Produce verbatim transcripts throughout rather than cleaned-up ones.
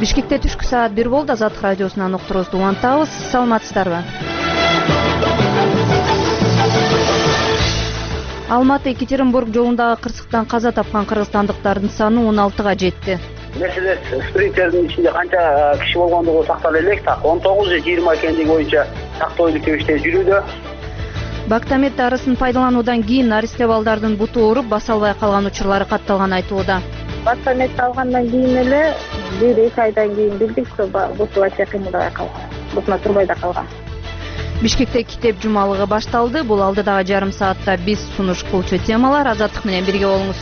Бишкекте түшкү саат бир болду. Азаттык радиосунан уктуруубузду улантабыз. Саламатсыздарбы? Алматы-Екатеринбург жолундагы кырсыктан каза тапкан кыргызстандыктардын саны он алтыга жетти. Мерседес спринтердин ичинде канча киши болгондугу тактала элек, так он тогуз же жыйырма экендиги боюнча тактоолук иштер жүрүүдө. Бактамет дарысын пайдалануудан кийин аристе балдардын буту ооруп, баса албай калган учурлары катталганы айтылууда. Бактамет алгандан кийин эле бир эки айдан кийин билдик, буту ача кыймылдабай калган, бутуна турбай да калган. Бишкекте китеп жумалыгы башталды. Бул алдыдагы жарым саатта биз сунуш кылчу темалар. Азаттык менен бирге болуңуз.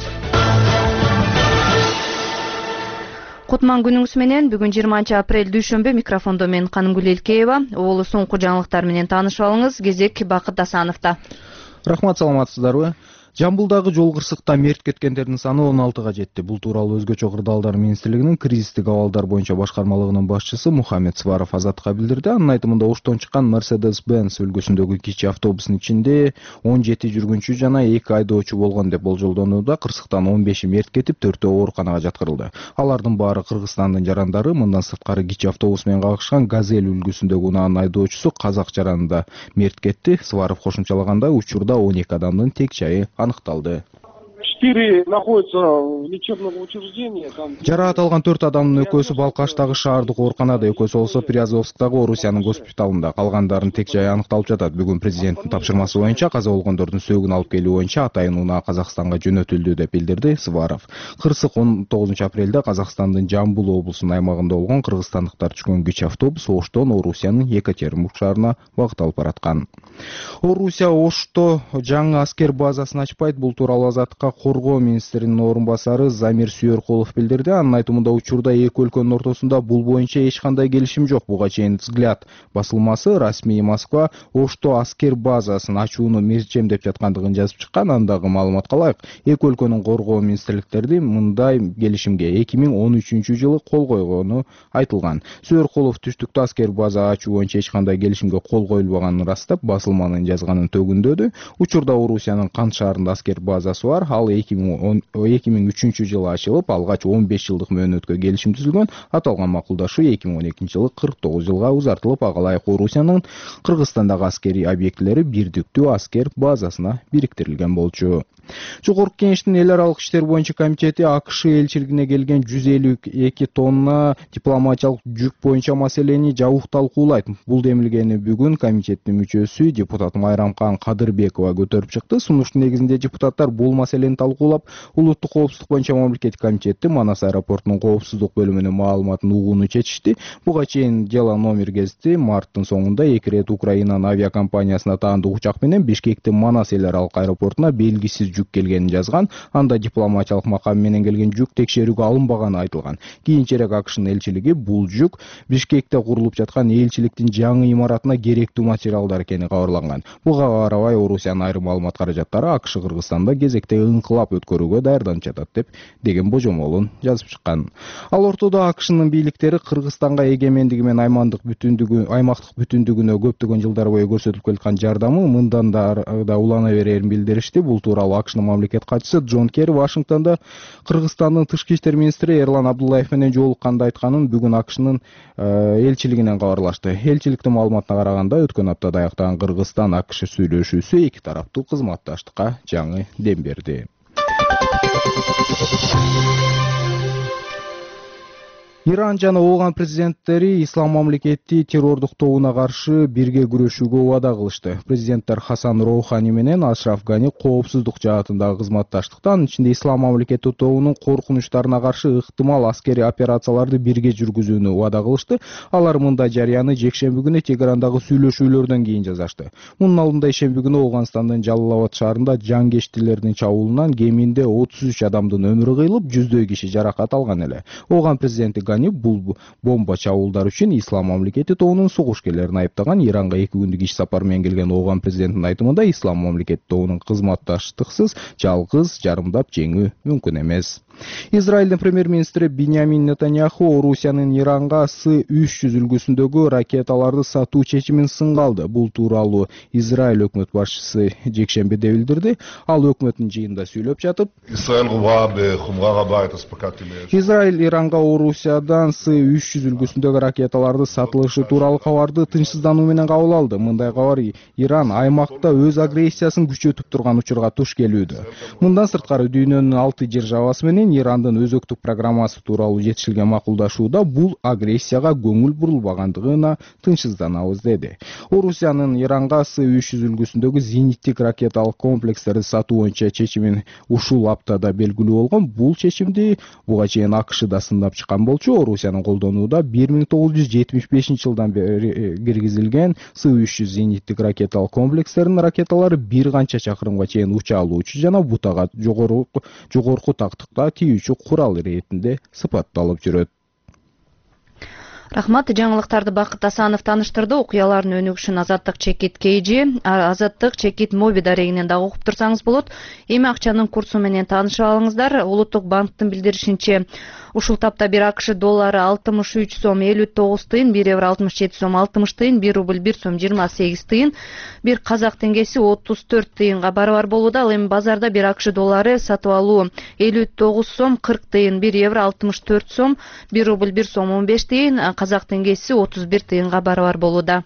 Кутман күнүңүз менен. Бүгүн жыйырманчы апрель дүйшөмбү. Микрофондо мен Канымгүл Элкеева. Оолу соңку жаңылыктар менен таанышып алыңыз. Кезек Бакыт Асановдо. Рахмат, саламатсыздарбы? Жамбылдагы жол кырсыкта мерт кеткендердин саны он алтыга жетти. Бул тууралуу Өзгөчө кырдаалдар министрлигинин кризистик абалдар боюнча башкармалыгынын башчысы Мухаммед Сваров Азаттыкка билдирди. Анын айтымында Оштон чыккан Mercedes-Benz үлгүсүндөгү кичи автобустун ичинде он жети жүргүнчү жана эки айдоочу болгон деп болжолдонууда. Кырсыктан он беши мерт кетип, төртөө ооруканага жаткырылды. Алардын баары Кыргызстандын жарандары. Мындан сырткары кичи автобус менен кагышкан Газель үлгүсүндөгү унаанын айдоочусу казак жаранында мерт кетти. Сваров кошумчалагандай, учурда он эки адамдын тек жайы аныкталды. четыре находятся в лечебном учреждении. Жараат алган төрт адамдын экөөсү Балкаштагы шаардык ооруканада, экөөсү болсо Приазовскдагы Орусиянын госпиталында. Калгандардын тек жайы аныкталып жатат. Бүгүн президенттин тапшырмасы боюнча каза болгондордун сөөгүн алып келүү боюнча атайын унаа Казакстанга жөнөтүлдү деп билдирди Сваров. Кырсык он тогузунчу апрелде Казакстандын Жамбыл облусунун аймагында болгон кыргызстандыктар түшкөн кичи автобус Оштон Орусиянын Екатеринбург шаарына багыт алып бараткан. Орусия Ошто жаңы аскер базасын ачпайт. Бул тууралуу Азаттыкка Коргоо министринин орун басары Замир Сүйөркулов билдирди. Анын айтымында учурда эки өлкөнүн ортосунда бул боюнча эч кандай келишим жок. Буга чейин Взгляд басылмасы расмий Москва Ошто аскер базасын ачууну мирчемдеп жаткандыгын жазып чыккан. Андагы маалыматка ылайык, эки өлкөнүн коргоо министрликтерди мындай келишимге эки миң он үчүнчү жылы кол койгону айтылган. Сүйөркулов түштүктө аскер база ачуу боюнча эч кандай келишимге кол коюлбаганын ырастап, басылманын жазганын төгүндөдү. Учурда Орусиянын Кант шаарында аскер базасы бар. Ал эки миң үчүнчү жылы ачылып, алгач он беш жылдык мөөнөткө келишим түзүлгөн. Аталган макулдашуу эки миң он экинчи жылы кырк тогуз жылга узартылып, ага ылайык Орусиянын Кыргызстандагы аскерий объектилери бирдиктүү аскер базасына бириктирилген болчу. Жогорку Кеңештин эл аралык иштер боюнча комитети АКШ элчилигине келген жүз элүү эки тонна дипломатиялык жүк боюнча маселени жабык талкуулайт. Бул демилгени бүгүн комитеттин мүчөсү депутат Майрамкан Кадырбекова көтөрүп чыкты. Сунуштун негизинде депутаттар бул маселени талкуулап, улуттук коопсуздук боюнча мамлекеттик комитети Манас аэропортунун коопсуздук бөлүмүнүн маалыматын угууну чечишти. Буга чейин Дела номер гезити марттын соңунда эки ирет Украинанын авиакомпаниясына таандык учак менен Бишкектин Манас эл аралык аэропортуна белгисиз жүк келгенин жазган. Анда дипломатиялык макам менен келген жүк текшерүүгө алынбаганы айтылган. Кийинчерээк АКШнын элчилиги бул жүк Бишкекте курулуп жаткан элчиликтин жаңы имаратына керектүү материалдар экени кабарланган. Буга карабай Орусиянын айрым маалымат каражаттары АКШ Кыргызстанда кезектеги инкылап өткөрүүгө даярданып жатат деп деген божомолун жазып чыккан. Ал ортодо АКШнын бийликтери Кыргызстанга эгемендиги менен аймандык бүтүндүгү, аймактык бүтүндүгүнө көптөгөн жылдар бою көрсөтүп келаткан жардамы мындан да улана берерин билдиришти. Бул тууралуу АКШнын мамлекет катчысы Джон Керри Вашингтондо Кыргызстандын тышкы иштер министри Эрлан Абдуллаев менен жолукканда айтканын бүгүн АКШнын элчилигинен кабарлашты. Элчиликтин маалыматына караганда, өткөн аптада аяктаган Кыргызстан АКШ сүйлөшүүсү эки тараптуу кызматташтыкка жаңы дем берди. Иран жана Ооган президенттери ислам мамлекети террордук тобуна каршы бирге күрөшүүгө убада кылышты. Президенттер Хасан Роухани менен Ашраф Гани коопсуздук жаатындагы кызматташтыкта, анын ичинде ислам мамлекети тобунун коркунучтарына каршы ыктымал аскерий операцияларды бирге жүргүзүүнү убада кылышты. Алар мындай жарыяны жекшемби күнү Тегерандагы сүйлөшүүлөрдөн кийин жазашты. Мунун алдында ишемби күнү Ооганстандын Жалалабад шаарында жангечтилердин чабуулунан кеминде отуз үч адамдын өмүрү кыйылып, жүздөй киши жаракат алган эле. Ооган президенти бул бомба чабуулдар үчүн ислам мамлекети тобунун согушкерлерин айыптаган. Иранга эки күндүк иш сапар менен келген Ооган президентинин айтымында ислам мамлекети тобунун кызматташтыксыз жалгыз жарымдап жеңүү мүмкүн эмес. Израилдин премьер-министри Биньямин Нетаньяху Орусиянын Иранга С үч жүз үлгүсүндөгү ракеталарды сатуу чечимин сынга алды. Бул тууралуу Израиль өкмөт башчысы жекшембиде билдирди. Ал өкмөттүн жыйынында сүйлөп жатып, Израиль Иранга Орусиядан С үч жүз үлгүсүндөгү ракеталарды сатылышы тууралуу кабарды тынчсыздануу менен кабыл алды. Мындай кабар Иран аймакта өз агрессиясын күчөтүп турган учурга туш келүүдө. Мындан сырткары дүйнөнүн алты державасы менен Ирандын өзөктүк программасы тууралуу жетишилген макулдашууда бул агрессияга көңүл бурулбагандыгына тынчсызданабыз деди. Орусиянын Иранга С үч жүз үлгүсүндөгү зениттик ракеталык комплекстерди сатуу боюнча чечимин ушул аптада белгилүү болгон. Бул чечимди буга чейин АКШ да сындап чыккан болчу. Орусиянын колдонууда бир миң тогуз жүз жетимиш бешинчи жылдан бери киргизилген С үч жүз зениттик ракеталык комплекстердин ракеталары бир канча чакырымга чейин уча алуучу жана бутага жогорку жогорку тактыкта тийүүчү курал иретинде сыпатталып жүрөт. Рахмат, жаңылыктарды Бакыт Асанов тааныштырды. Окуялардын өнүгүшүн Азаттык Чекит Кейжи, Азаттык Чекит Моби дарегинен дагы угуп турсаңыз болот. Эми акчанын курсу менен таанышып алыңыздар. Улуттук банктын билдиришинче, ушул тапта бир АКШ доллары алтымыш үч сом элүү тогуз тыйын, бир евро алтымыш жети сом алтымыш тыйын, бир рубль бир сом жыйырма сегиз тыйын, бир казак теңгеси отуз төрт тыйынга барабар болууда. Ал эми базарда бир АКШ доллары сатып алуу элүү тогуз сом кырк тыйын, бир евро алтымыш төрт сом, бир рубль бир сом он беш тыйын, казак теңгеси отуз бир тыйынга барабар болууда.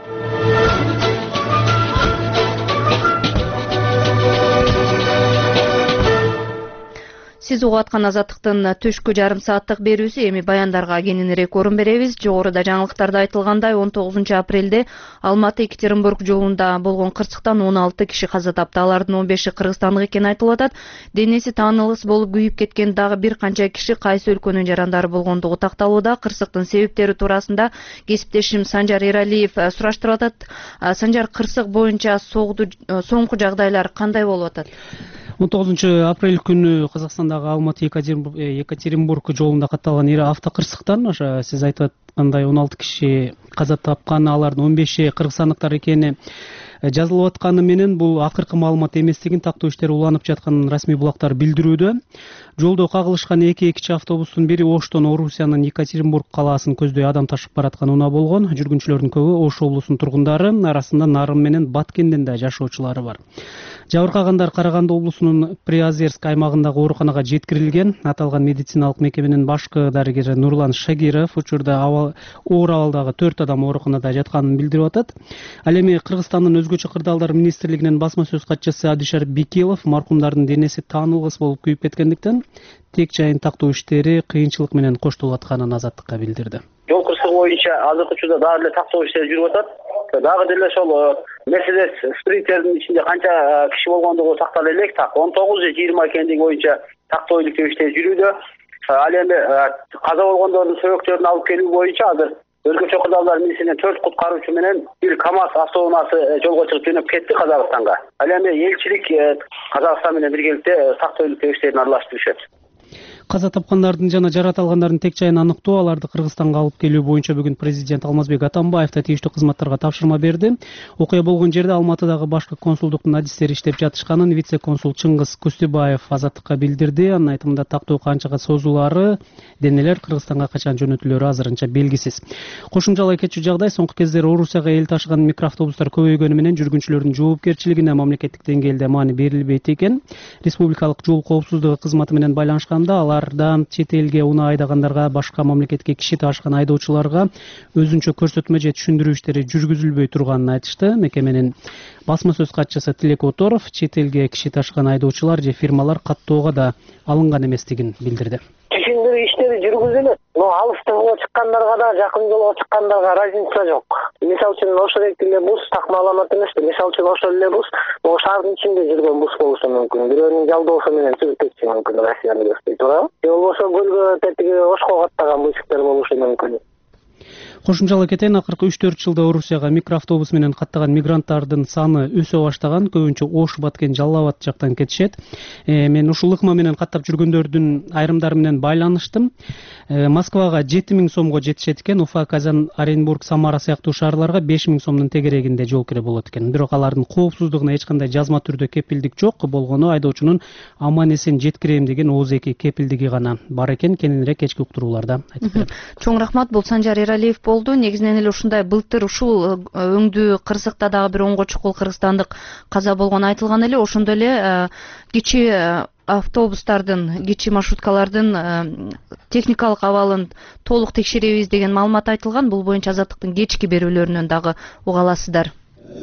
Сиз угуп аткан Азаттыктын түшкү жарым сааттык берүүсү. Эми баяндарга кененирээк орун беребиз. Жогоруда жаңылыктарда айтылгандай, он тогузунчу апрелде Алматы-Екатеринбург жолунда болгон кырсыктан он алты киши каза тапты. Алардын он беши кыргызстандык экени айтылып атат. Денеси таанылыс болуп күйүп кеткен дагы бир канча киши кайсы өлкөнүн жарандары болгондугу такталууда. Кырсыктын себептери туурасында кесиптешим Санжар Эралиев сураштырып атат. Санжар, кырсык боюнча соңку жагдайлар кандай болуп атат? он тогузунчу апрель күнү Казакстандагы Алматы Екатеринбург жолунда катталган ири автокырсыктан ошо сиз айтып аткандай он алты киши каза тапкан, алардын он беши кыргызстандыктар экени жазылып атканы менен бул акыркы маалымат эместигин тактоо иштери уланып жатканын расмий булактар билдирүүдө. Жолдо кагылышкан эки экичи автобустун бири Оштон Орусиянын Екатеринбург калаасын көздөй адам ташып бараткан унаа болгон. Жүргүнчүлөрдүн көбү Ош облусунун тургундары, арасында Нарын менен Баткенден да жашоочулары бар. Жабыркагандар Караганды облусунун Приозерск аймагындагы ооруканага жеткирилген. Аталган медициналык мекеменин башкы дарыгери Нурлан Шагиров учурда оор абалдагы төрт адам ооруканада жатканын билдирип атат. Ал эми Кыргызстандын өзгөчө кырдаалдар министрлигинин басма сөз катчысы Адишар Бекилов маркумдардын денеси таанылгыс болуп күйүп кеткендиктен тек жайын тактоо иштери кыйынчылык менен коштолуп атканын Азаттыкка билдирди. Жол кырсыгы боюнча азыркы учурда дагы эле тактоо иштери жүрүп атат. Дагы деле ошол Мерседес спринтердин ичинде канча киши болгондугу тактала элек. Так он тогуз же жыйырма экендиги боюнча тактоо иштери жүрүүдө. Ал эми каза болгондордун сөбөктөрүн алып келүү боюнча азыр өзгөчө кырдаалдар милисинен төрт куткаруучу менен бир КАМАЗ автоунаасы жолго чыгып жөнөп кетти Казакстанга. Ал эми элчилик Казакстан менен биргеликте тактоо иштерин аралашып жүрүшөт. Каза тапкандардын жана жаракат алгандардын тең жайын аныктоо, аларды Кыргызстанга алып келүү боюнча бүгүн президент Алмазбек Атамбаев да тийиштүү кызматтарга тапшырма берди. Окуя болгон жерде Алматыдагы башкы консулдуктун адистери иштеп жатышканын вице-консул Чыңгыз Кустубаев Азаттыкка билдирди. Анын айтымында тактоо канчага созулаары, денелер Кыргызстанга качан жөнөтүлөрү азырынча белгисиз. Кошумчалай кетчү жагдай, соңку кездери Орусияга эл ташыган микроавтобустар көбөйгөнү менен жүргүнчүлөрдүн жоопкерчилигине мамлекеттик деңгээлде маани берилбейт экен. Республикалык жол коопсуздугу кызматы менен байланышканда алар чет элге унаа айдагандарга, башка мамлекетке киши ташкан айдоочуларга өзүнчө көрсөтмө же түшүндүрүү иштери жүргүзүлбөй турганын айтышты. Мекеменин басма сөз катчысы Тилек Оторов чет элге киши ташкан айдоочулар же фирмалар каттоого да алынган эместигин билдирди. Түшүндүрүү иштери жүргүзүлөт. Но алыстыгы чыккандарга да, жакын жолго чыккандарга разница жок. Мисалы үчүн ошол эле бус такма аламат эмес. Мисалы үчүн ошол эле бус могу шаардын ичинде жүргөн бус болушу мүмкүн. Бирөөнүн жалдоосу менен чыгып кетиши мүмкүн Россияны көздөй туурабы? Же болбосо көлгө тетиги Ошко каттаган бусиктер болушу мүмкүн. Кошумчалап кетейин, акыркы үч төрт жылда Орусияга микроавтобус менен каттаган мигранттардын саны өсө баштаган. Көбүнчө Ош, Баткен, Жалал Абад жактан кетишет. Мен ушул ыкма менен каттап жүргөндөрдүн айрымдары менен байланыштым. Москвага жети миң сомго жетишет экен, Уфа, Казан, Оренбург, Самара сыяктуу шаарларга беш миң сомдун тегерегинде жол кире болот экен. Бирок алардын коопсуздугуна эч кандай жазма түрдө кепилдик жок. Болгону айдоочунун аман эсен жеткирем деген ооз эки кепилдиги гана бар экен. Кененирээк кечки уктурууларда айтып берем. Чоң рахмат. Бул Санжар Эралиев болду. Негизинен эле ушундай былтыр ушул өңдүү Кыргызстыкта дагы бир онго чукул кыргызстандык каза болгону айтылган эле. Ошондой эле кичи автобустардын, кичи маршруткалардын техникалык абалын толук текшеребиз деген маалымат айтылган. Бул боюнча Азаттыктын кечки берүүлөрүнөн дагы уга аласыздар.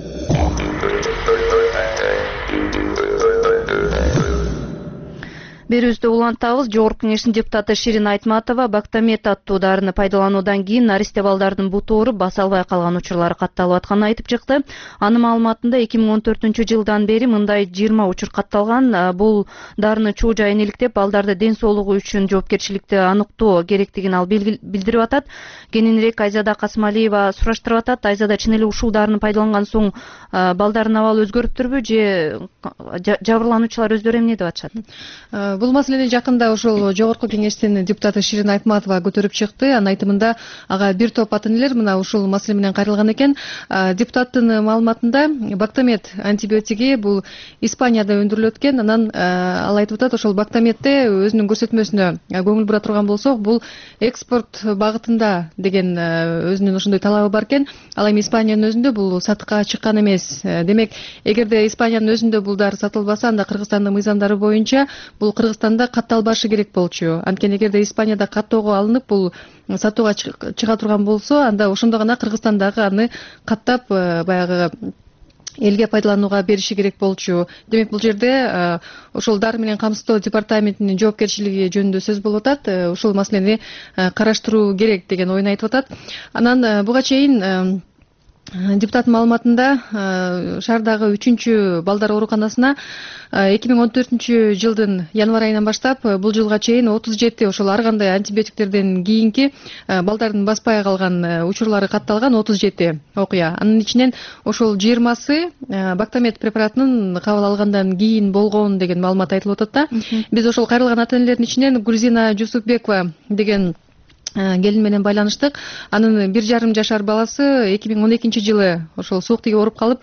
Берүүбүздү улантабыз. Жогорку Кеңештин депутаты Ширин Айтматова Бактамет аттуу дарыны пайдалануудан кийин наристе балдардын буту ооруп баса албай калган учурлары катталып атканын айтып чыкты. Анын маалыматында эки миң он төртүнчү жылдан бери мындай жыйырма учур катталган. Бул дарыны чуу жайын иликтеп, балдарды ден соолугу үчүн жоопкерчиликти аныктоо керектигин ал билдирип атат. Кененирээк Айзада Касымалиева сураштырып атат. Айзада, чын эле ушул дарыны пайдаланган соң балдардын абалы өзгөрүптүрбү же жабырлануучулар өздөрү эмне деп атышат? Бул маселени жакында ошол Жогорку Кеңештин депутаты Ширин Айтматова көтөрүп чыкты. Анын айтымында ага бир топ ата энелер мына ушул маселе менен кайрылган экен. Депутаттын маалыматында Бактамет антибиотиги бул Испанияда өндүрүлөт экен. Анан ал айтып атат, ошол Бактаметте өзүнүн көрсөтмөсүнө көңүл бура турган болсок, бул экспорт багытында деген өзүнүн ошондой талабы бар экен. Ал эми Испаниянын өзүндө бул сатыкка чыккан эмес. Демек, эгерде Испаниянын өзүндө бул дары сатылбаса, анда Кыргызстандын мыйзамдары боюнча бул Кыргызстанда катталбашы керек болчу. Анткени эгерде Испанияда каттоого алынып, бул сатууга чыга турган болсо, анда ошондо гана Кыргызстандагы аны каттап баягы элге пайдаланууга бериши керек болчу. Демек, бул жерде ошол дары менен камсыздоо департаментинин жоопкерчилиги жөнүндө сөз болуп атат. Ушул маселени караштыруу керек деген оюн айтып атат. Анан буга чейин депутаттын маалыматында шаардагы үчүнчү балдар ооруканасына эки миң он төртүнчү жылдын январь айынан баштап бул жылга чейин отуз жети ошол ар кандай антибиотиктерден кийинки балдардын баспай калган учурлары катталган отуз жети окуя. Анын ичинен ошол жыйырмасы Бактамет препаратынын кабыл алгандан кийин болгон деген маалымат айтылып атат да. Биз ошол кайрылган ата энелердин ичинен Гүлзина Жусупбекова деген келин менен байланыштык. Анын бир жарым жашар баласы эки миң он экинчи жылы ошол суук тиги ооруп калып,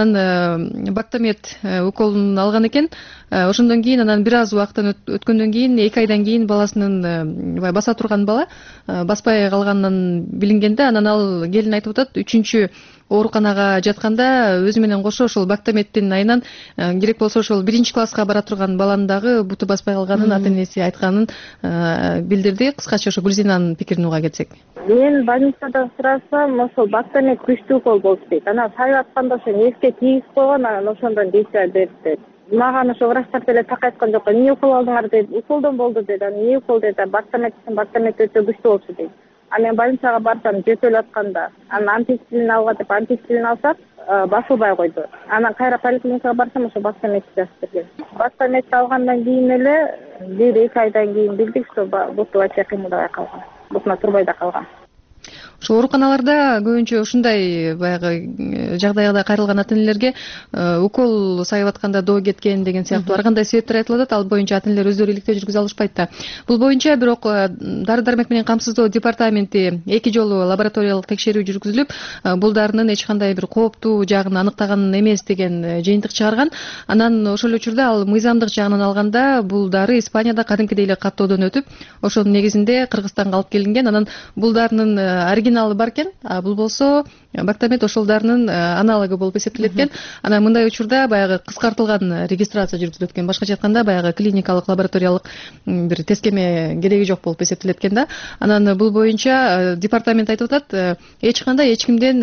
анан Бактамет уколун алган экен. Ошондон кийин анан бир аз убакыттан өткөндөн кийин, эки айдан кийин баласынын баса турган бала баспай калганынан билинген да. Анан ал келин айтып атат, үчүнчү ооруканага жатканда өзү менен кошо ошол Бактаметтин айынан керек болсо ошол биринчи класска бара турган баланын дагы буту баспай калганын ата энеси айтканын билдирди. Кыскача ошо Гүлзинанын пикирин уга кетсек. Мен больницада сурасам, ошол Бактамет күчтүү укол болчу дейт. Анан сайып атканда ошо нервке тийгизип койгон, анан ошондон действия берди дейт. Маган ошо врачтар деле так айткан жок. Эмне укол алдыңар дейт. Уколдон болду дейт. Анан эмне укол дейт. Бактамет Бактамет өтө күчтүү болчу дейт. Анан больницага барсам, жөтөлүп атканда, анан антистрин алга деп антистрин алсак, басылбай койду. Анан кайра поликлиникага барсам, ошо Бактаметти жазып берген. Бактаметти алгандан кийин эле бир эки айдан кийин билдик, что буту ача кыймылдабай калган. Бутуна турбай да калган. Ошол ооруканаларда көбүнчө ушундай баягы жагдайга кайрылган ата энелерге укол сайып атканда доо кеткен деген сыяктуу ар кандай себептер айтылып атат. Ал боюнча ата энелер өздөрү иликтөө жүргүзө алышпайт да. Бул боюнча бирок дары дармек менен камсыздоо департаменти эки жолу лабораториялык текшерүү жүргүзүлүп, бул дарынын эч кандай бир кооптуу жагын аныктаган эмес деген жыйынтык чыгарган. Анан ошол учурда ал мыйзамдык жагынан алганда бул дары Испанияда кадимкидей эле каттоодон өтүп, ошонун негизинде Кыргызстанга алып келинген. Анан бул дарынын оригиналы бар экен. Бул болсо Бактамет ошол дарынын аналогу болуп эсептелет экен. Анан мындай учурда баягы кыскартылган регистрация жүргүзүлөт экен. Башкача айтканда баягы клиникалык лабораториялык бир тескеме кереги жок болуп эсептелет экен да. Анан бул боюнча департамент айтып атат, эч кандай эч кимден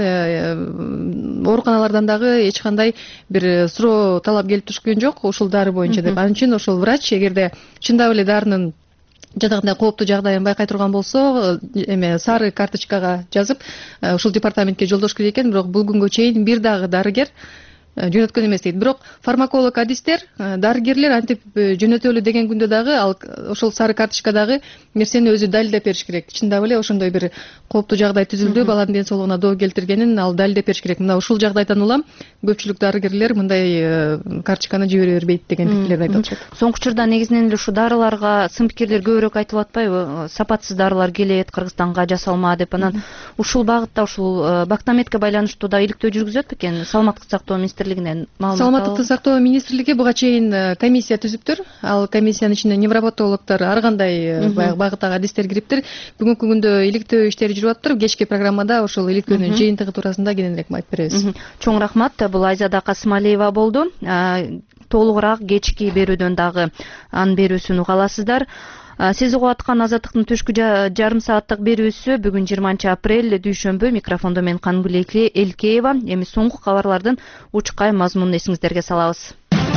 ооруканалардан дагы эч кандай бир суроо талап келип түшкөн жок ушул дары боюнча деп. Анын үчүн ошол врач эгерде чындап эле дарынын жадагындай кооптуу жагдайын байкай турган болсо, эме сары карточкага жазып ушул департаментке жолдош керек экен. Бирок бул күнгө чейин бир дагы дарыгер жөнөткөн эмес дейт. Бирок фармаколог адистер, дарыгерлер антип жөнөтөлү деген күндө дагы ал ошол сары карточкадагы нерсени өзү далилдеп бериш керек. Чындап эле ошондой бир кооптуу жагдай түзүлдү, баланын ден соолугуна доо келтиргенин ал далилдеп бериш керек. Мына ушул жагдайдан улам көпчүлүк дарыгерлер мындай карточканы жибере бербейт деген пикирлерди айтып атышат. Соңку учурда негизинен эле ушу дарыларга сын пикирлер көбүрөөк айтылып атпайбы? Сапатсыз дарылар келет Кыргызстанга, жасалма деп. Анан ушул багытта ушул Бактаметке байланыштуу да иликтөө жүргүзөт бекен? Саламаттык сактоо министрлигинен маалымат. Саламаттыкты сактоо министрлиги буга чейин комиссия түзүптүр. Ал комиссиянын ичине невропатологдор, ар кандай багыттагы адистер кириптир. Бүгүнкү күндө иликтөө иштери жүрүп атыптыр. Кечки программада ошол иликтөөнүн жыйынтыгы туурасында кененирээк айтып беребиз. Чоң рахмат. Бул Айзада Касымалиева болду. Толугураак кечки берүүдөн дагы анын берүүсүн уга аласыздар. Сиз угуп аткан Азаттыктын түшкү жарым сааттык берүүсү бүгүн жыйырманчы апрель дүйшөмбү. Микрофондо мен Кангүл Элкеева. Эми соңку кабарлардын учкай мазмунун эсиңиздерге салабыз.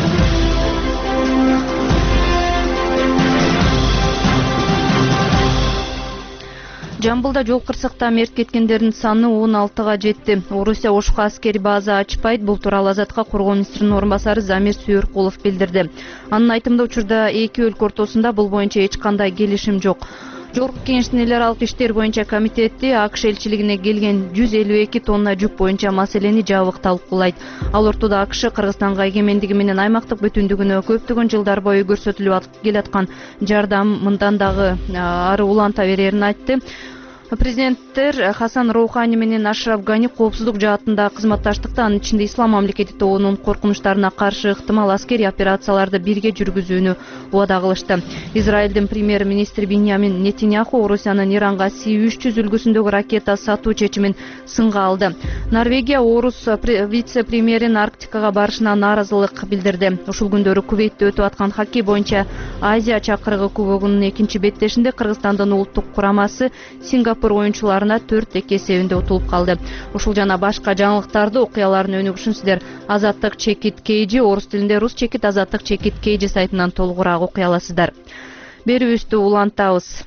Жамбылда жол кырсыкта мерт кеткендердин саны он алтыга жетти. Орусия Ошко аскери база ачпайт. Бул тууралуу Азатка коргоо министринин орун басары Замир Сүйөркулов билдирди. Анын айтымында учурда эки өлкө ортосунда бул боюнча эч кандай келишим жок. Жогорку Кеңештин эл аралык иштер боюнча комитети АКШ элчилигине келген жүз элүү эки тонна жүк боюнча маселени жабык талкуулайт. Ал ортодо АКШ Кыргызстанга эгемендиги менен аймактык бүтүндүгүнө көптөгөн жылдар бою көрсөтүлүп келаткан жардамындан дагы ары уланта берерин айтты. Президенттер Хасан Роухани менен Ашраф Гани коопсуздук жаатында кызматташтыкты, анын ичинде Ислам мамлекети тобунун коркунучтарына каршы ыктымал аскери операцияларды бирге жүргүзүүнү убада кылышты. Израилдин премьер-министри Биньямин Нетиньяху Орусиянын Иранга Си үч жүз үлгүсүндөгү ракета сатуу чечимин сынга алды. Норвегия Орус вице-премьерин Арктикага барышына нааразылык билдирди. Ушул күндөрү Кувейтте өтүп аткан хоккей боюнча Азия чакырыгы кубогунун экинчи беттешинде Кыргызстандын улуттук курамасы Сингапур оюнчуларына төрт эки эсебинде утулуп калды. Ушул жана башка жаңылыктарды, окуялардын өнүгүшүн сиздер Азаттык чекит Кейжи, орус тилинде рус чекит Азаттык чекит Кейжи сайтынан толугураак окуй аласыздар. Берүүбүздү улантабыз.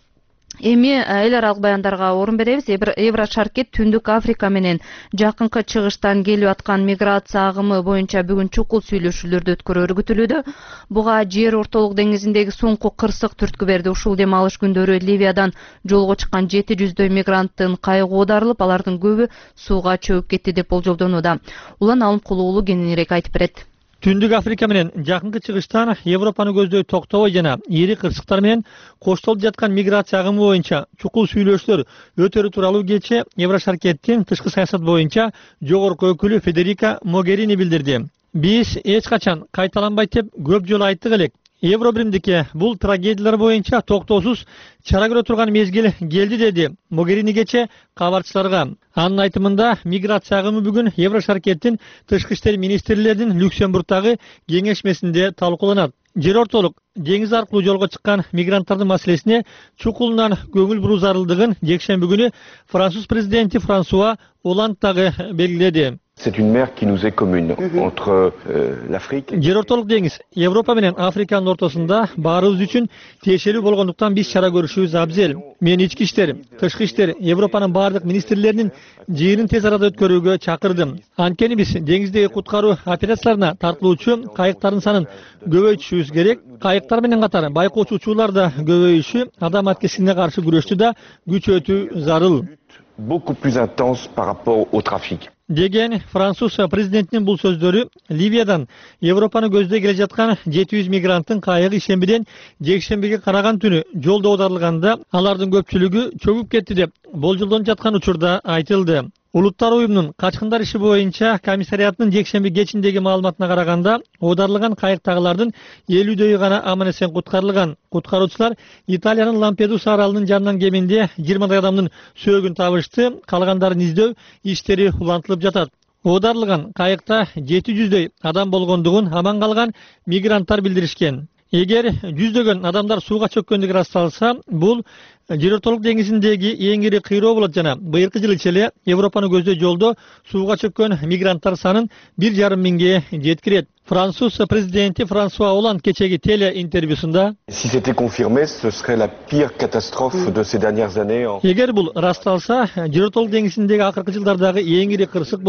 Эми эл аралык баяндарга орун беребиз. Еврошаркет Түндүк Африка менен жакынкы чыгыштан келип аткан миграция агымы боюнча бүгүн чукул сүйлөшүүлөрдү өткөрөөрү күтүлүүдө. Буга Жер ортолук деңизиндеги соңку кырсык түрткү берди. Ушул дем алыш күндөрү Ливиядан жолго чыккан жети жүздөй мигранттын кайыгы оодарылып, алардын көбү сууга чөгүп кетти деп болжолдонууда. Улан Алымкулуулу кененирээк айтып берет. Түндүк Африка менен жакынкы чыгыштан Европаны көздөй токтобой жана ири кырсыктар менен коштолуп жаткан миграция агымы боюнча чукул сүйлөшүүлөр өтөрү тууралуу кечээ Еврошаркеттин тышкы саясат боюнча жогорку өкүлү Федерика Могерини билдирди. Биз эч качан кайталанбайт деп көп жолу айттык элек. Евробиримдикке бул трагедиялар боюнча токтоосуз чара көрө турган мезгил келди, деди Могерини кечээ кабарчыларга. Анын айтымында миграция агымы бүгүн Еврошаркеттин тышкы иштер министрлеринин Люксембургдагы кеңешмесинде талкууланат. Жер ортолук деңиз аркылуу жолго чыккан мигранттардын маселесине чукулунан көңүл буруу зарылдыгын жекшемби күнү Француз президенти Франсуа Оланд дагы белгиледи. C'est une mer qui nous est commune entre euh, l'Afrique. Жер ортолук деңиз Европа менен Африканын ортосунда баарыбыз үчүн тиешелүү болгондуктан биз чара көрүшүбүз абзел. Мен ички иштер, тышкы иштер, Европанын баардык министрлеринин жыйынын тез арада өткөрүүгө чакырдым. Анткени биз деңиздеги куткаруу операцияларына тартылуучу кайыктардын санын көбөйтүшүбүз керек. Кайыктар менен катар байкоочу учуулар да көбөйүшү, адам аткесине каршы күрөштү да күчөтүү зарыл. Beaucoup plus intense par rapport au trafic. Деген Француз президентинин бул сөздөрү Ливиядан Европаны көздөй келе жаткан жети жүз мигранттын кайыгы ишембиден жекшембиге караган түнү жолдо оодарылганда алардын көпчүлүгү чөгүп кетти деп болжолдонуп жаткан учурда айтылды. Улуттар уюмунун качкындар иши боюнча комиссариатынын жекшемби кечиндеги маалыматына караганда, оодарылган кайыктагылардын элүүдөйү гана аман эсен куткарылган. Куткаруучулар Италиянын Лампедуса аралынын жанынан кеминде жыйырмадай адамдын сөөгүн табышты, калгандарын издөө иштери улантылып жатат. Оодарылган кайыкта жети жүздөй адам болгондугун аман калган мигранттар билдиришкен. Эгер жүздөгөн адамдар сууга чөккөндүгү ырасталса, бул Жер ортолук деңизиндеги эң ири кыйроо болот жана быйыркы жылы ичеле Европаны көздөй жолдо сууга чөккөн мигранттар санын бир жарым миңге жеткирет. Француз президенти Франсуа Оланд кечеги теле интервьюсунда Si c'était confirmé, ce serait la pire catastrophe de ces dernières années. Эгер бул ырасталса, Жер ортолук деңизиндеги акыркы жылдардагы эң ири кырсык болот.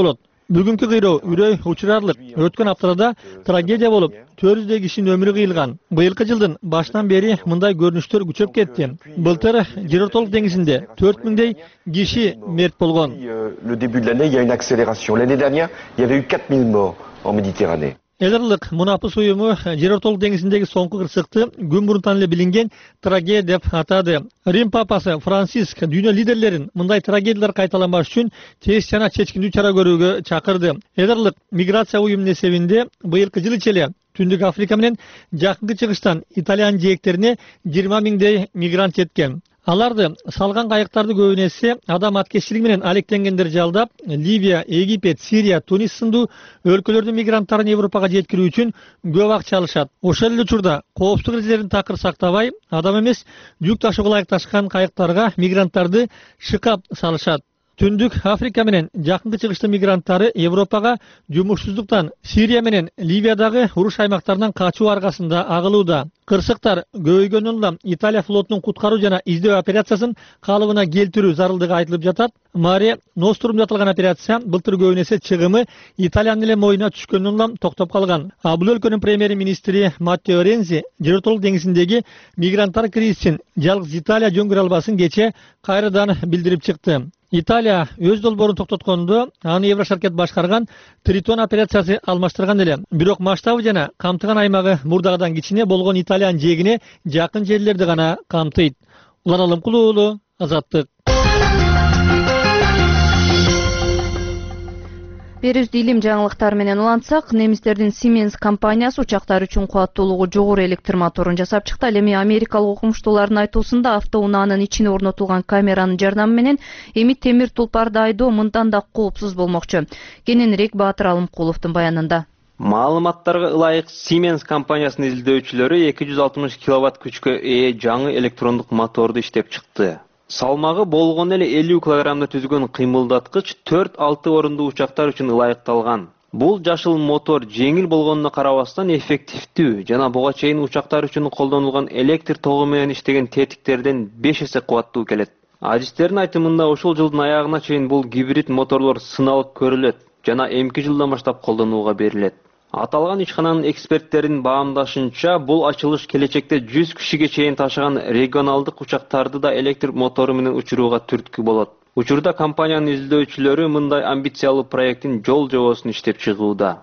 Бүгүнкү кыйроо үрөй учурарлык. Өткөн аптада трагедия болуп, төрт жүздөй кишинин өмүрү кыйылган. Быйылкы жылдын башынан бери мындай көрүнүштөр күчөп кетти. Былтыр Жер-Ортолук деңизинде төрт миңдей киши мерт болгон. Le début de l'année, il y a une accélération. L'année dernière, il y avait eu quatre mille morts en Méditerranée. Элерлик мунапыс уюму Жер-Ортолук деңизиндеги соңку кырсыкты күн мурунтан эле билинген трагедия деп атады. Рим папасы Франциск дүйнө лидерлерин мындай трагедиялар кайталамаш үчүн тез жана чечкиндүү чара көрүүгө чакырды. Элерлик миграция уюмунун эсебинде быйылкы жыл ичеле Түндүк Африка менен жакынкы чыгыштан Италиянын жээктерине жыйырма миңдей мигрант жеткен. Аларды салган кайыктарды көбүнесе адам аткезчилиги менен алектенгендер жалдап, Ливия, Египет, Сирия, Тунис сындуу өлкөлөрдүн мигранттарын Европага жеткирүү үчүн көп акча алышат. Ошол эле учурда коопсуздук эрежелерин такыр сактабай, адам эмес, жүк ташууга ылайыкташкан кайыктарга мигранттарды шыкап салышат. Түндүк Африка менен жакынкы чыгыштын мигранттары Европага жумушсуздуктан Сирия менен Ливиядагы уруш аймактарынан качуу аргасында агылууда. Кырсыктар көбөйгөндөн улам Италия флотунун куткаруу жана издөө операциясын калыбына келтирүү зарылдыгы айтылып жатат. Маре Нострум деп аталган операция былтыр көбүнесе чыгымы Италиянын эле моюна түшкөндөн улам токтоп калган. А бул өлкөнүн премьер-министри Маттео Рензи Жер-Ортолук деңизиндеги мигранттар кризисин жалгыз Италия жөнгөрө албасын кече кайрадан билдирип чыкты. Италия өз долбоорун токтоткондо аны Еврошаркет башкарган Тритон операциясы алмаштырган эле. Бирок масштабы жана камтыган аймагы мурдагыдан кичине болгон Италиянын жээгине жакын жерлерди гана камтыйт. Улан Алымкулуу уулу, Азаттык. Берүүбүздү илим жаңылыктары менен улантсак, немистердин Siemens компаниясы учактар үчүн кубаттуулугу жогору электр моторун жасап чыкты. Ал эми америкалык окумуштуулардын айтуусунда автоунаанын ичине орнотулган камеранын жардамы менен эми темир тулпарды айдоо мындан да коопсуз болмокчу. Кененирээк Баатыр Алымкуловдун баянында. Маалыматтарга ылайык Siemens компаниясынын изилдөөчүлөрү эки жүз алтымыш киловатт күчкө ээ жаңы электрондук моторду иштеп чыкты. Салмагы болгон эле элүү килограммда түзгөн кыймылдаткыч төрт алты орундуу учактар үчүн ылайыкталган. Бул жашыл мотор жеңил болгонуна карабастан эффективдүү жана буга чейин учактар үчүн колдонулган электр тогу менен иштеген тетиктерден беш эсе кубаттуу келет. Адистердин айтымында ушул жылдын аягына чейин бул гибрид моторлор сыналып көрүлөт жана эмки жылдан баштап колдонууга берилет. Аталган ишкананын эксперттеринин баамдашынча, бул ачылыш келечекте жүз кишиге чейин ташыган регионалдык учактарды да электр мотору менен учурууга түрткү болот. Учурда компаниянын изилдөөчүлөрү мындай амбициялуу проекттин жол жобосун иштеп чыгууда.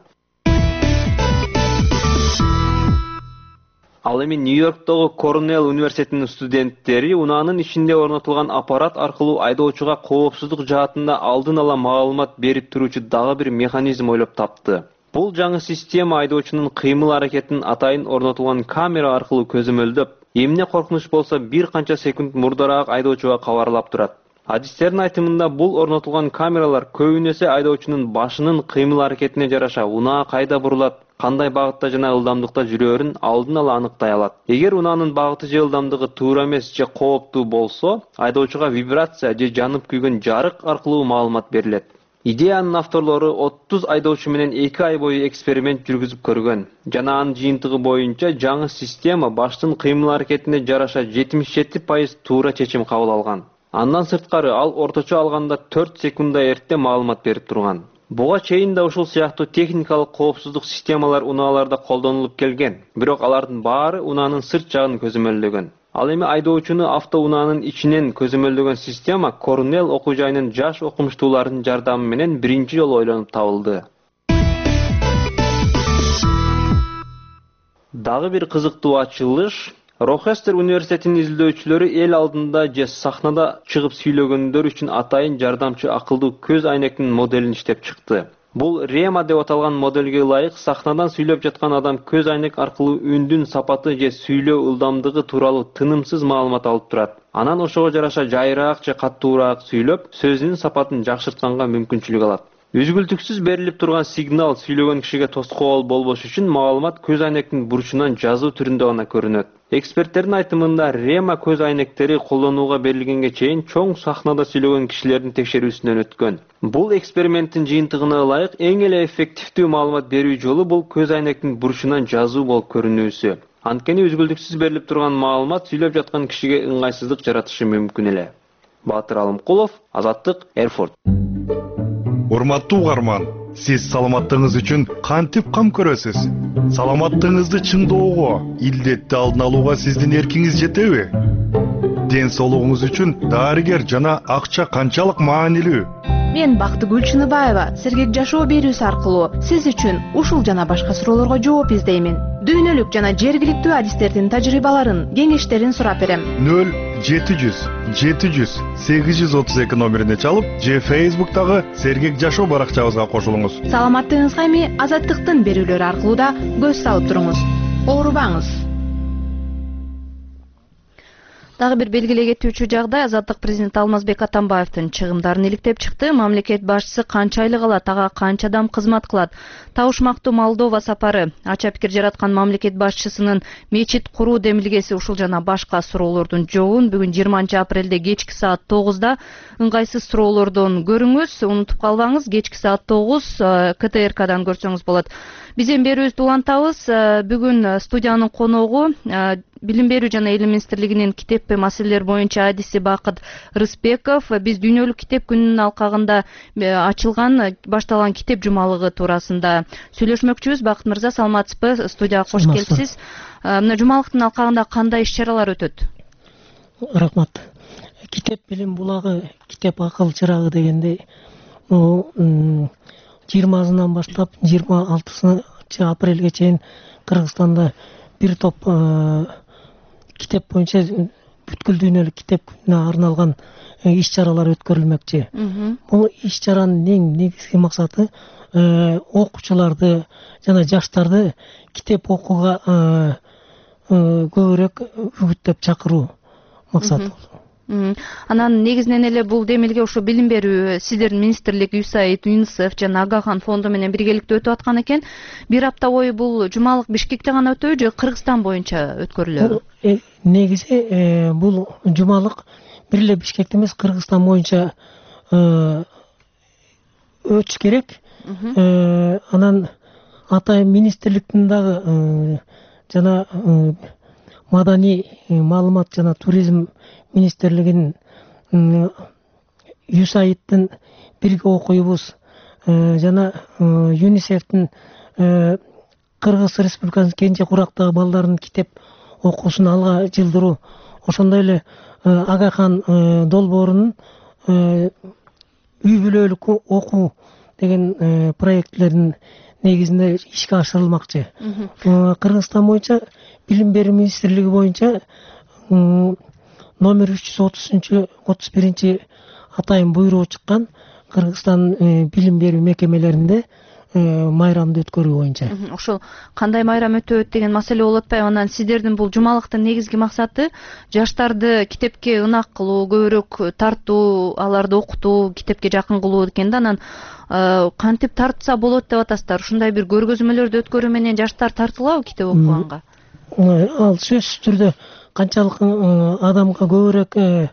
Ал эми Нью-Йорктогу Корнелл университетинин студенттери унаанын ичинде орнотулган аппарат аркылуу айдоочуга коопсуздук жаатында алдын ала маалымат берип туруучу дагы бир механизм ойлоп тапты. Бул жаңы система айдоочунун кыймыл аракетин атайын орнотулган камера аркылуу көзөмөлдөп, эмне коркунуч болсо бир канча секунд мурдараак айдоочуга кабарлап турат. Адистердин айтымында бул орнотулган камералар көбүнесе айдоочунун башынын кыймыл аракетине жараша унаа кайда бурулат, кандай багытта жана ылдамдыкта жүрөөрүн алдын ала аныктай алат. Эгер унаанын багыты же ылдамдыгы туура эмес же кооптуу болсо, айдоочуга вибрация же жанып күйгөн жарык аркылуу маалымат берилет. Идеянын авторлору отуз айдоочу менен эки ай бою эксперимент жүргүзүп көргөн. Жана анын жыйынтыгы боюнча жаңы система баштын кыймыл аракетине жараша жетимиш жети пайыз туура чечим кабыл алган. Андан сырткары ал орточо алганда төрт секундда эрте маалымат берип турган. Буга чейин да ушул сыяктуу техникалык коопсуздук системалар унааларда колдонулуп келген, бирок алардын баары унаанын сырт жагын көзөмөлдөгөн. Ал эми айдоочуну автоунаанын ичинен көзөмөлдөгөн система Корнелл окуу жайынын жаш окумуштууларынын жардамы менен биринчи жолу ойлонуп табылды. Дагы бир кызыктуу ачылыш Рохестер университетинин изилдөөчүлөрү эл алдында же сахнада чыгып сүйлөгөндөр үчүн атайын жардамчы акылдуу көз айнектин моделин иштеп чыкты. Бул Рема деп аталган моделге ылайык сахнадан сүйлөп жаткан адам көз айнек аркылуу үндүн сапаты же сүйлөө ылдамдыгы тууралуу тынымсыз маалымат алып турат. Анан ошого жараша жайыраак же каттуураак сүйлөп, сөзүнүн сапатын жакшыртканга мүмкүнчүлүк алат. Үзгүлтүксүз берилип турган сигнал сүйлөгөн кишиге тоскоол болбош үчүн маалымат көз айнектин бурчунан жазуу түрүндө гана көрүнөт. Эксперттердин айтымында Рема көз айнектери колдонууга берилгенге чейин чоң сахнада сүйлөгөн кишилердин текшерүүсүнөн өткөн. Бул эксперименттин жыйынтыгына ылайык эң эле эффективдүү маалымат берүү жолу бул көз айнектин бурчунан жазуу болуп көрүнүүсү. Анткени үзгүлтүксүз берилип турган маалымат сүйлөп жаткан кишиге ыңгайсыздык жаратышы мүмкүн эле. Баатыр Алымкулов, Азаттык, Эрфурт. Урматтуу угарман, Сиз саламаттыгыңыз үчүн кантип кам көрөсүз? Саламаттыгыңызды чыңдоого, илдетти алдын алууга сиздин эркиңиз жетеби? Ден соолугуңуз үчүн дарыгер жана акча канчалык маанилүү? Мен Бактыгүл Чыныбаева сергек жашоо берүүсү аркылуу сиз үчүн ушул жана башка суроолорго жооп издеймин. Дүйнөлүк жана жергиликтүү адистердин тажрыйбаларын, кеңештерин сурап берем. нөл жети жүз жети жүз сегиз жүз отуз эки номерине чалып, же Facebook'тагы сергек жашоо баракчабызга кошулуңуз. Саламаттыгыңызга эми Азаттыктын берүүлөрү аркылуу да көз салып туруңуз. Оорубаңыз. Дагы бир белгилей кетүүчү жагдай, Азаттык президент Алмазбек Атамбаевдин чыгымдарын иликтеп чыкты. Мамлекет башчысы канча айлык алат, ага канча адам кызмат кылат? Табышмактуу Молдова сапары, ача пикир жараткан мамлекет башчысынын мечит куруу демилгеси, ушул жана башка суроолордун жообун бүгүн жыйырманчы апрелде кечки саат тогузда ыңгайсыз суроолордон көрүңүз. Унутуп калбаңыз, кечки саат тогуз К Т Р Кдан көрсөңүз болот. Биз эми берүүбүздү улантабыз. Бүгүн студиянын коногу Билим берүү жана Илим министрлигинин китеп маселелер боюнча адиси Бакыт Рыспеков. Биз дүйнөлүк китеп күнүнүн алкагында ачылган, башталган китеп жумалыгы туурасында сүйлөшмөкчүбүз. Бакыт мырза, саламатсызбы? Студияга кош келипсиз. Мына жумалыктын алкагында кандай иш-чаралар өтөт? Рахмат. Китеп билим булагы, китеп акыл чырагы дегендей, жыйырмасынан баштап жыйырма алтынчы апрелге чейин Кыргызстанда бир топ китеп боюнча бүткүл дүйнөлүк китеп күнүнө арналган иш-чаралар өткөрүлмөкчү. Бул иш-чаранын эң негизги максаты окуучуларды жана жаштарды китеп окууга көбүрөөк үгүттөп чакыруу максаты. Анан негизинен эле бул демилге ушу билим берүү сиздердин министрлик, ЮСАИД, ЮНИСЕФ жана Агахан фонду менен биргеликте өтүп аткан экен. Бир апта бою бул жумалык Бишкекте гана өтөбү же Кыргызстан боюнча өткөрүлөбү? Негизи бул жумалык бир эле Бишкекте эмес, Кыргызстан боюнча өтүш керек. Анан атайын министрликтин дагы жана маданий маалымат жана туризм министрлигинин, ЮСАИДтин бирге окуйбуз жана ЮНИСЕФтин Кыргыз Республикасынын кенже курактагы балдардын китеп окуусун алга жылдыруу, ошондой эле Агахан долбоорунун үй бүлөлүк окуу деген проектлердин негизинде ишке ашырылмакчы. Кыргызстан боюнча билим берүү министрлиги боюнча номер үч жүз отузунчу отуз биринчи атайын буйругу чыккан Кыргызстан билим берүү мекемелеринде майрамды өткөрүү боюнча. Ошол кандай майрам өтөт деген маселе болуп атпайбы? Анан сиздердин бул жумалыктын негизги максаты жаштарды китепке ынак кылуу, көбүрөөк тартуу, аларды окутуу, китепке жакын кылуу экен да. Анан кантип тартса болот деп атасыздар? Ушундай бир көргөзмөлөрдү өткөрүү менен жаштар тартылабы китеп окуганга? Ал сөзсүз түрдө канчалык адамга көбүрөөк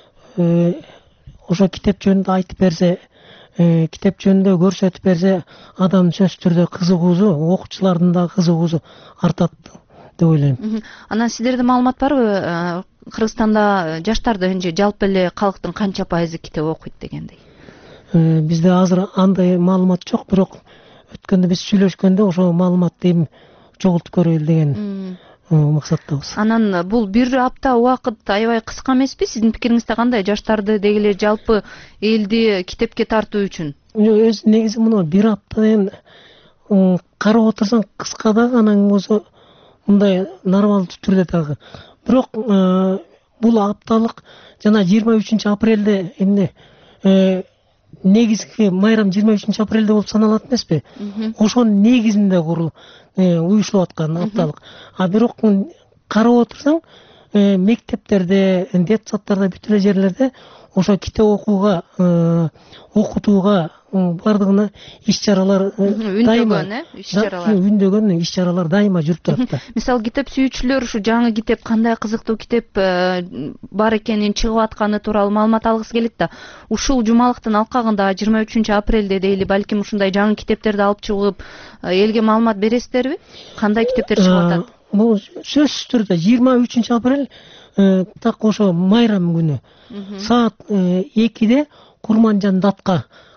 ошо китеп жөнүндө айтып берсе, китеп жөнүндө көрсөтүп берсе, адам сөзсүз түрдө кызыгуусу, окуучулардын да кызыгуусу артат деп ойлойм. Анан сиздерде маалымат барбы? Кыргызстанда жаштардын же жалпы эле калктын канча пайызы китеп окуйт дегендей? Бизде азыр андай маалымат жок, бирок өткөндө биз сүйлөшкөндө ошол маалыматты эми чогултуп көрөлү деген максаттабыз. Анан бул бир апта убакыт аябай кыска эмеспи? Сиздин пикириңизде кандай? Жаштарды деги эле жалпы элди китепке тартуу үчүн? Өз негизи мына бир аптадан карап отурсаң кыска дагы, анан болсо мындай нормалдуу түрдө дагы. Бирок бул апталык жана жыйырма үчүнчү апрелде эмне негизги майрам жыйырма үчүнчү апрелде болуп саналат эмеспи? Ошонун негизинде курулуп уюштулуп аткан апталык. А бирок карап отурсаң, мектептерде, детсадтарда, бүт эле жерлерде ошо китеп окууга, окутууга бардыгына иш-чаралар дайыма, иш-чаралар, үндөгөн иш-чаралар дайыма жүрүп турат да. Мисалы, китеп сүйүүчүлөр ушу жаңы китеп, кандай кызыктуу китеп бар экенин, чыгып атканы тууралуу маалымат алгысы келет да. Ушул жумалыктын алкагында жыйырма үчүнчү апрелде дейли, балким ушундай жаңы китептерди алып чыгып, элге маалымат бересиздерби? Кандай китептер чыгып атат? Бул сөзсүз түрдө жыйырма үчүнчү апрель так ошо майрам күнү саат экиде Курманжан датка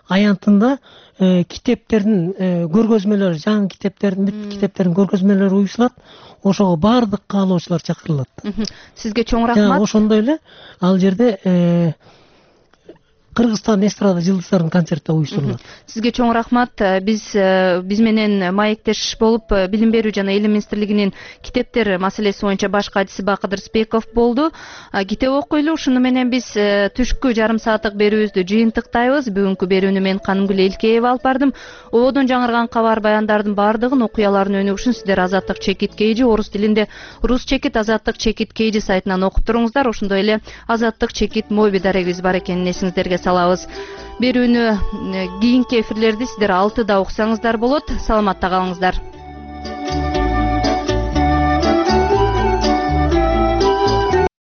аянтында китептердин көргөзмөлөрү, жаңы китептердин бүт китептердин көргөзмөлөрү уюшулат. Ошого баардык каалоочулар чакырылат. Сизге чоң рахмат. Ошондой эле ал жерде Кыргызстан эстрада жылдыздардын концерти уюштурулат. Сизге чоң рахмат. Биз биз менен маектеш болуп Билим берүү жана Элим министрлигинин китептер маселеси боюнча баш катчысы Бакыдыр Спеков болду. Китеп окуйлу. Ушуну менен биз түшкү жарым сааттык берүүбүздү жыйынтыктайбыз. Бүгүнкү берүүнү мен Канымгүл Элкеева алып бардым. Ободон жаңырган кабар баяндардын баардыгын, окуялардын өнүгүшүн сиздер Азаттык чекит кейжи орус тилинде Рус чекит Азаттык чекит кейжи сайтынан окуп туруңуздар. Ошондой эле Азаттык чекит моби дарегибиз бар экенин эсиңиздерге салабыз. Берүүнү кийинки эфирлерди сиздер алтыда уксаңыздар болот. Саламатта калыңыздар.